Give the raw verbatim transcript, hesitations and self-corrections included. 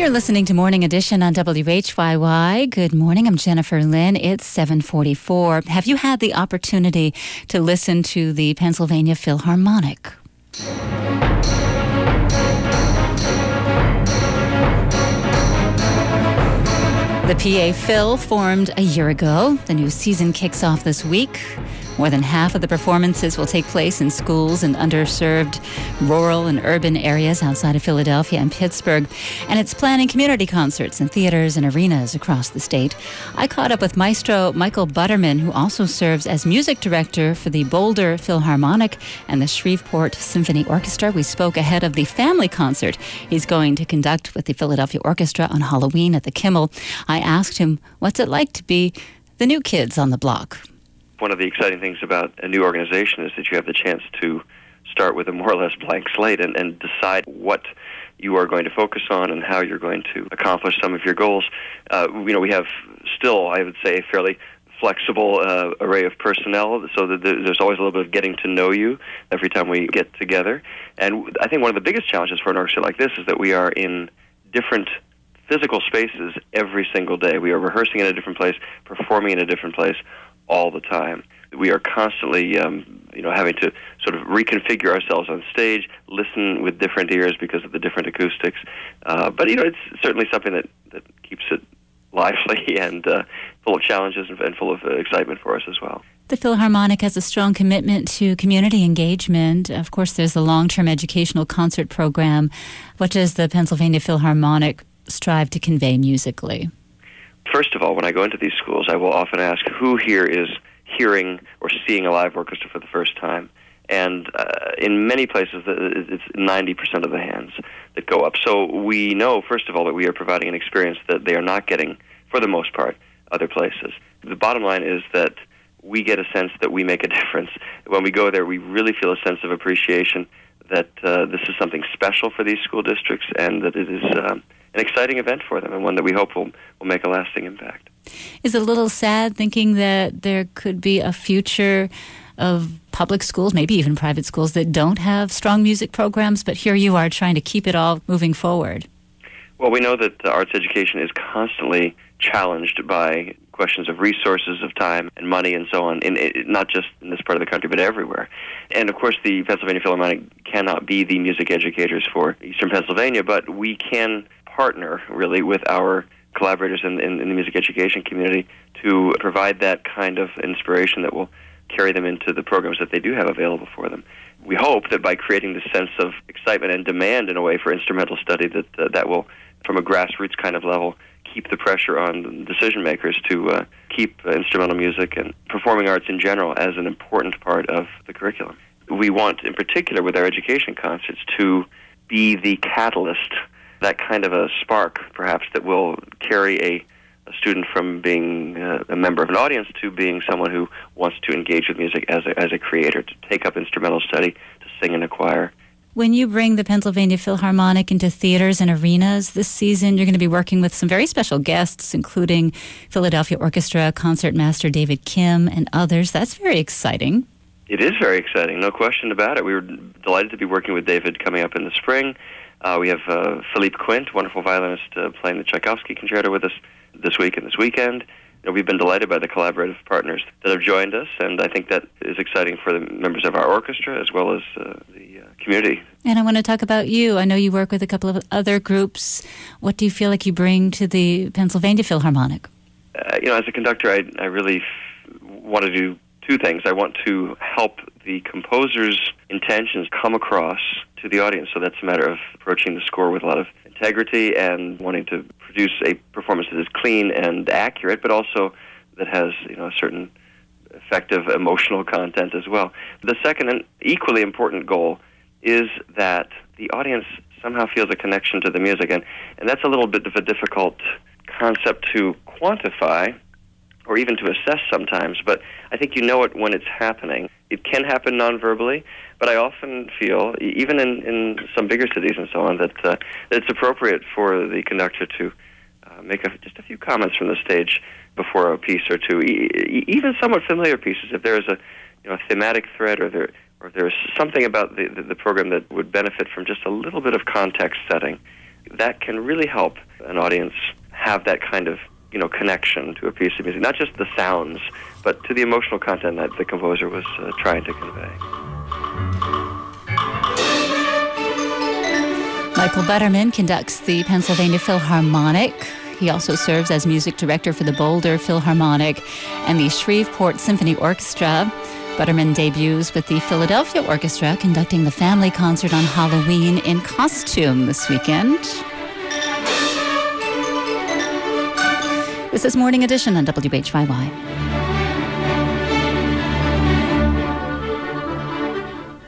You're listening to Morning Edition on W H Y Y. Good morning. I'm Jennifer Lynn. It's seven forty-four. Have you had the opportunity to listen to the Pennsylvania Philharmonic? The P A Phil formed a year ago. The new season kicks off this week. More than half of the performances will take place in schools in underserved rural and urban areas outside of Philadelphia and Pittsburgh. And it's planning community concerts in theaters and arenas across the state. I caught up with Maestro Michael Butterman, who also serves as music director for the Boulder Philharmonic and the Shreveport Symphony Orchestra. We spoke ahead of the family concert he's going to conduct with the Philadelphia Orchestra on Halloween at the Kimmel. I asked him, what's it like to be the new kids on the block? One of the exciting things about a new organization is that you have the chance to start with a more or less blank slate and, and decide what you are going to focus on and how you're going to accomplish some of your goals. Uh, you know, we have still, I would say, a fairly flexible uh, array of personnel, so that there's always a little bit of getting to know you every time we get together. And I think one of the biggest challenges for an orchestra like this is that we are in different physical spaces every single day. We are rehearsing in a different place, performing in a different place all the time. We are constantly, um, you know, having to sort of reconfigure ourselves on stage, listen with different ears because of the different acoustics. Uh, but, you know, it's certainly something that, that keeps it lively and uh, full of challenges and, and full of uh, excitement for us as well. The Philharmonic has a strong commitment to community engagement. Of course, there's the long-term educational concert program. What does the Pennsylvania Philharmonic strive to convey musically? First of all, when I go into these schools, I will often ask who here is hearing or seeing a live orchestra for the first time. And uh, in many places, it's ninety percent of the hands that go up. So we know, first of all, that we are providing an experience that they are not getting, for the most part, other places. The bottom line is that we get a sense that we make a difference. When we go there, we really feel a sense of appreciation that uh, this is something special for these school districts and that it is um, an exciting event for them and one that we hope will, will make a lasting impact. Is it a little sad thinking that there could be a future of public schools, maybe even private schools, that don't have strong music programs, but here you are trying to keep it all moving forward? Well, we know that uh, arts education is constantly challenged by questions of resources, of time and money and so on, in, in, not just in this part of the country, but everywhere. And, of course, the Pennsylvania Philharmonic cannot be the music educators for Eastern Pennsylvania, but we can partner, really, with our collaborators in, in, in the music education community to provide that kind of inspiration that will carry them into the programs that they do have available for them. We hope that by creating this sense of excitement and demand, in a way, for instrumental study, that uh, that will, from a grassroots kind of level, keep the pressure on decision makers to uh, keep uh, instrumental music and performing arts in general as an important part of the curriculum. We want, in particular, with our education concerts, to be the catalyst, that kind of a spark, perhaps, that will carry a, a student from being uh, a member of an audience to being someone who wants to engage with music as a, as a creator, to take up instrumental study, to sing in a choir. When you bring the Pennsylvania Philharmonic into theaters and arenas this season, you're going to be working with some very special guests, including Philadelphia Orchestra concertmaster David Kim and others. That's very exciting. It is very exciting, no question about it. We were delighted to be working with David coming up in the spring. Uh, we have uh, Philippe Quint, wonderful violinist, uh, playing the Tchaikovsky Concerto with us this week and this weekend. You know, we've been delighted by the collaborative partners that have joined us, and I think that is exciting for the members of our orchestra as well as uh, the uh, community. And I want to talk about you. I know you work with a couple of other groups. What do you feel like you bring to the Pennsylvania Philharmonic? Uh, you know, as a conductor, I, I really f- want to do two things. I want to help the composer's intentions come across to the audience, so that's a matter of approaching the score with a lot of integrity and wanting to produce a performance that is clean and accurate, but also that has, you know, a certain effective emotional content as well. The second and equally important goal is that the audience somehow feels a connection to the music, and, and that's a little bit of a difficult concept to quantify or even to assess sometimes, but I think you know it when it's happening. It can happen non-verbally, but I often feel, even in, in some bigger cities and so on, that, uh, that it's appropriate for the conductor to uh, make a, just a few comments from the stage before a piece or two, e- even somewhat familiar pieces. If there is a, you know, a thematic thread, or there or if there's something about the, the, the program that would benefit from just a little bit of context setting, that can really help an audience have that kind of, you know, connection to a piece of music, not just the sounds, but to the emotional content that the composer was uh, trying to convey. Michael Butterman conducts the Pennsylvania Philharmonic. He also serves as music director for the Boulder Philharmonic and the Shreveport Symphony Orchestra. Butterman debuts with the Philadelphia Orchestra, conducting the family concert on Halloween in costume this weekend. This is Morning Edition on W H Y Y.